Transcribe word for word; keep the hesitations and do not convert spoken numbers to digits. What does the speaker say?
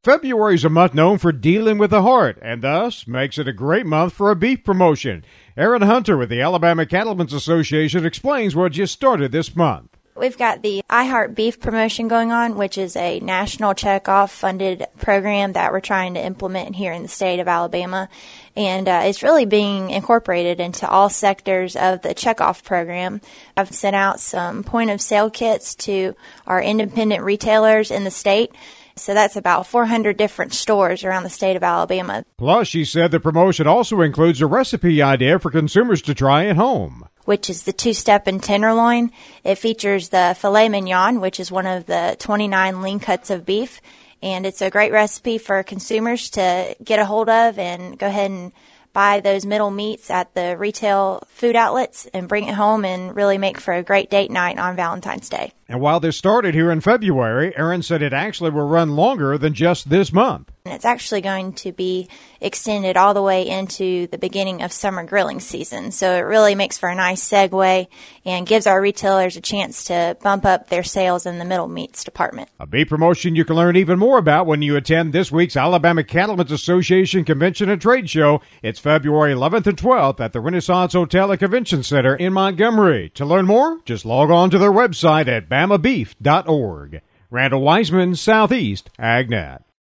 February is a month known for dealing with the heart, and thus makes it a great month for a beef promotion. Aaron Hunter with the Alabama Cattlemen's Association explains what just started this month. We've got the I Heart Beef promotion going on, which is a national checkoff funded program that we're trying to implement here in the state of Alabama. And uh, it's really being incorporated into all sectors of the checkoff program. I've sent out some point of sale kits to our independent retailers in the state. So that's about four hundred different stores around the state of Alabama. Plus, she said the promotion also includes a recipe idea for consumers to try at home, which is the two-step and tenderloin. It features the filet mignon, which is one of the twenty-nine lean cuts of beef. And it's a great recipe for consumers to get a hold of and go ahead and buy those middle meats at the retail food outlets and bring it home and really make for a great date night on Valentine's Day. And while this started here in February, Aaron said it actually will run longer than just this month. And it's actually going to be extended all the way into the beginning of summer grilling season. So it really makes for a nice segue and gives our retailers a chance to bump up their sales in the middle meats department. A beef promotion you can learn even more about when you attend this week's Alabama Cattlemen's Association Convention and Trade Show. It's February eleventh and twelfth at the Renaissance Hotel and Convention Center in Montgomery. To learn more, just log on to their website at bama beef dot org. Randall Wiseman, Southeast AgNet.